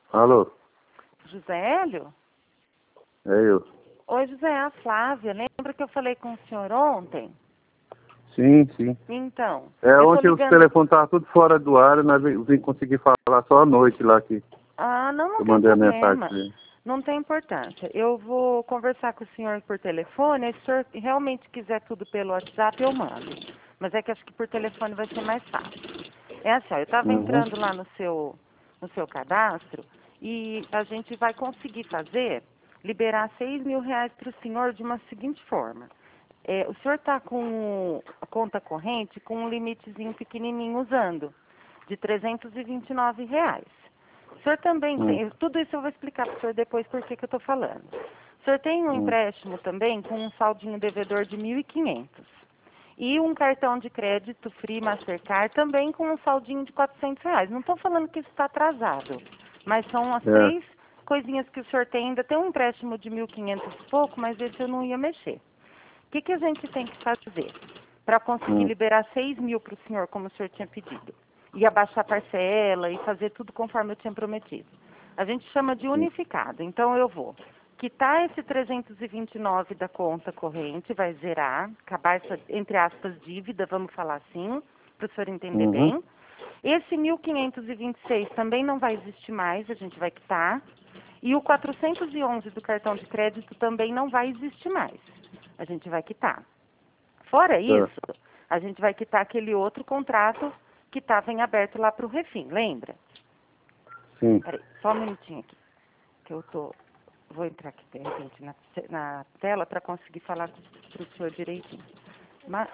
Alô? José Hélio? É eu. Oi, José, é a Flávia. Lembra que eu falei com o senhor ontem? Sim, sim. Então, É, eu tô ontem os ligando... telefones estavam tudo fora do ar, nós vim conseguir falar só à noite lá que Ah, não eu tem mandei a mensagem problema. pra ele. Não tem importância. Eu vou conversar com o senhor por telefone. Se o senhor realmente quiser tudo pelo WhatsApp, eu mando. Mas é que acho que por telefone vai ser mais fácil. É assim, ó, eu estava Uhum. entrando lá no seu cadastro e a gente vai conseguir liberar R$ 6.000 para o senhor de uma seguinte forma. O senhor está com a conta corrente com um limitezinho pequenininho usando, de R$ 329. O senhor também tem, tudo isso eu vou explicar para o senhor depois por que eu estou falando. O senhor tem um empréstimo também com um saldinho devedor de 1.500. E um cartão de crédito Free Mastercard também com um saldinho de R$ 400. Não estou falando que isso está atrasado, mas são as É. três coisinhas que o senhor tem. Ainda tem um empréstimo de 1.500 e pouco, mas esse eu não ia mexer. O que a gente tem que fazer para conseguir liberar 6.000 para o senhor, como o senhor tinha pedido? E abaixar a parcela e fazer tudo conforme eu tinha prometido. A gente chama de unificado. Então, eu vou quitar esse 329 da conta corrente, vai zerar, acabar essa, entre aspas, dívida, vamos falar assim, para o senhor entender bem. Esse 1.526 também não vai existir mais, a gente vai quitar. E o 411 do cartão de crédito também não vai existir mais. A gente vai quitar. Fora isso, a gente vai quitar aquele outro contrato que estava em aberto lá para o Refim, lembra? Sim. Peraí, só um minutinho aqui, que vou entrar aqui de repente na tela para conseguir falar para o senhor direitinho. Mas,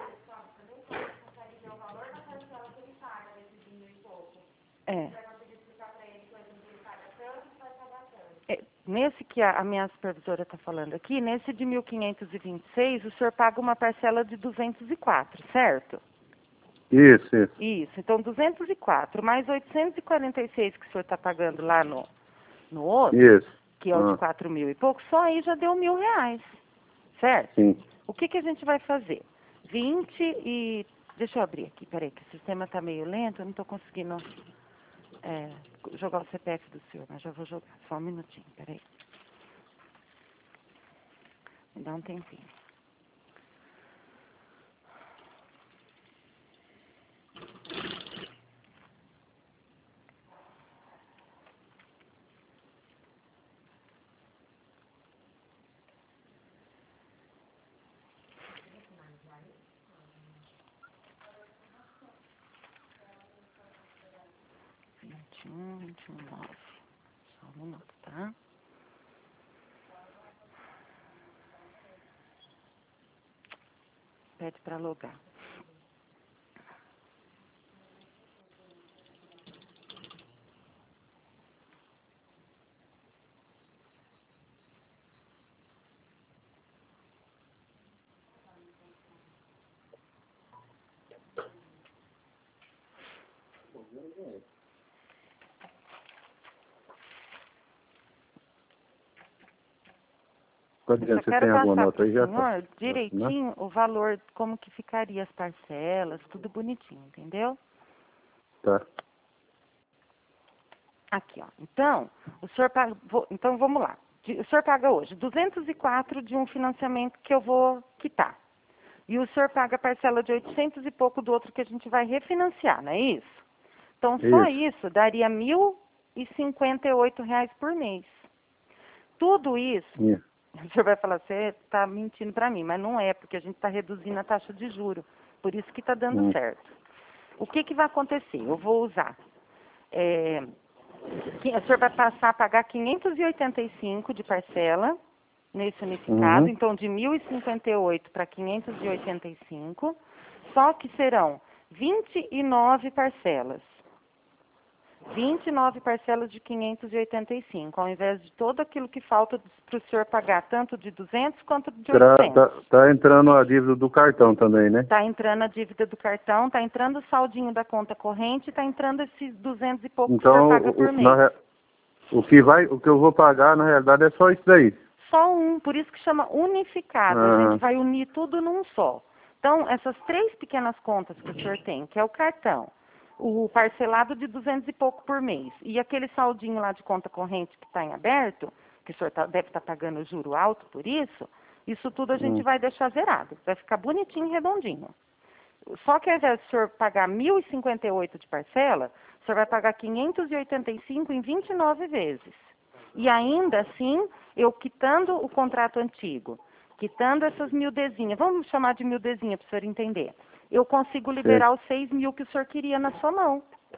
é. Nesse que a minha supervisora está falando aqui, nesse de 1.526, o senhor paga uma parcela de 204, certo? Isso. Isso, então 204 mais 846 que o senhor está pagando lá no outro, Isso. que é o de 4.000 e pouco, só aí já deu R$ 1.000, certo? Sim. O que a gente vai fazer? 20 e... Deixa eu abrir aqui, peraí, que o sistema está meio lento, eu não estou conseguindo jogar o CPF do senhor, mas já vou jogar, só um minutinho, peraí. Me dá um tempinho. Vinte e um, 9. Só um minuto, tá? Pede para logar. Eu só Você quero tem alguma passar nota para o aí já? Tá. senhor direitinho o valor, como que ficaria as parcelas, tudo bonitinho, entendeu? Tá. Aqui, ó. Então, o senhor paga, então vamos lá. O senhor paga hoje 204 de um financiamento que eu vou quitar. E o senhor paga a parcela de 800 e pouco do outro que a gente vai refinanciar, não é isso? Então, só isso daria R$ 1.058 por mês. Tudo isso, o senhor vai falar, você está mentindo para mim, mas não é, porque a gente está reduzindo a taxa de juros. Por isso que está dando certo. O que vai acontecer? Eu vou usar. O senhor vai passar a pagar 585 de parcela nesse unificado, então de 1.058 para 585, só que serão 29 parcelas. 29 parcelas de 585, ao invés de todo aquilo que falta para o senhor pagar, tanto de 200 quanto de 800. Tá entrando a dívida do cartão também, né? Está entrando a dívida do cartão, está entrando o saldinho da conta corrente, está entrando esses 200 e pouco que o senhor paga por mês. O que eu vou pagar, na realidade, é só isso daí. Só um, por isso que chama unificado. A gente vai unir tudo num só. Então, essas três pequenas contas que o senhor tem, que é o cartão, o parcelado de 200 e pouco por mês. E aquele saldinho lá de conta corrente que está em aberto, que o senhor deve estar pagando juro alto por isso tudo a gente vai deixar zerado. Vai ficar bonitinho e redondinho. Só que ao invés do senhor pagar 1.058 de parcela, o senhor vai pagar 585 em 29 vezes. E ainda assim, eu quitando o contrato antigo, quitando essas miudezinhas, vamos chamar de miudezinha para o senhor entender, eu consigo liberar os 6 mil que o senhor queria na sua mão.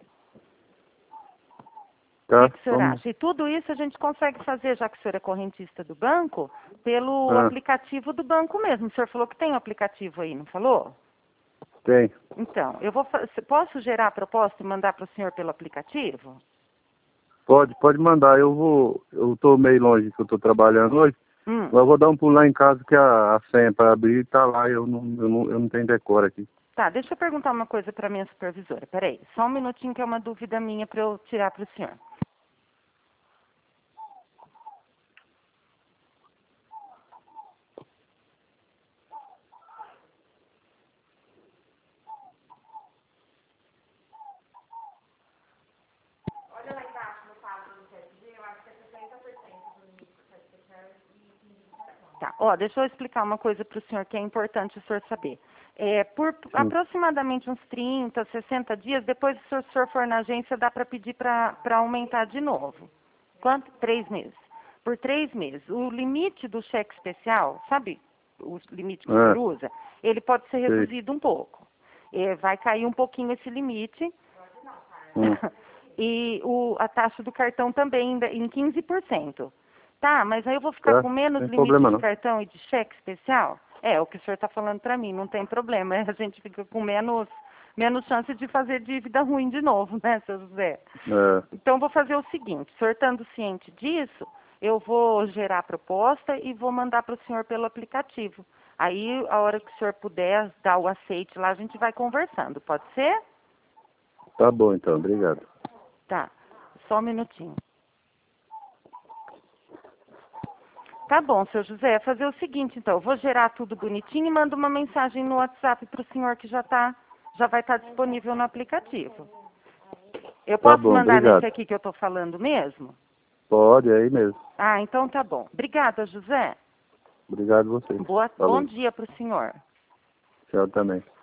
Tá, O que o senhor acha? E tudo isso a gente consegue fazer, já que o senhor é correntista do banco, pelo aplicativo do banco mesmo. O senhor falou que tem um aplicativo aí, não falou? Tem. Então, posso gerar a proposta e mandar para o senhor pelo aplicativo? Pode mandar. Eu tô meio longe que eu tô trabalhando hoje. Mas eu vou dar um pulo lá em casa que a senha para abrir tá lá, eu não tenho decora aqui. Tá, deixa eu perguntar uma coisa para minha supervisora. Peraí, só um minutinho que é uma dúvida minha para eu tirar para o senhor. Olha lá embaixo no quadro do CSG, eu acho que é 60% do limite do CSG e 15%. Tá, ó, deixa eu explicar uma coisa para o senhor que é importante o senhor saber. Por aproximadamente uns 30, 60 dias, depois se o senhor for na agência, dá para pedir para aumentar de novo. Quanto? 3 meses. Por 3 meses. O limite do cheque especial, sabe o limite que o senhor usa? Ele pode ser reduzido um pouco. Vai cair um pouquinho esse limite. E a taxa do cartão também em 15%. Tá, mas aí eu vou ficar com menos limite de cartão e de cheque especial? É, o que o senhor está falando para mim, não tem problema. A gente fica com menos chance de fazer dívida ruim de novo, né, seu José? Então, vou fazer o seguinte, o senhor estando ciente disso, eu vou gerar a proposta e vou mandar para o senhor pelo aplicativo. Aí, a hora que o senhor puder dar o aceite lá, a gente vai conversando, pode ser? Tá bom, então, obrigado. Tá, só um minutinho. Tá bom, seu José, fazer o seguinte, então, eu vou gerar tudo bonitinho e mando uma mensagem no WhatsApp para o senhor que já vai estar disponível no aplicativo. Eu posso mandar nesse aqui que eu estou falando mesmo? Pode, é aí mesmo. Ah, então tá bom. Obrigada, José. Obrigado a você. Bom dia para o senhor. Tchau também.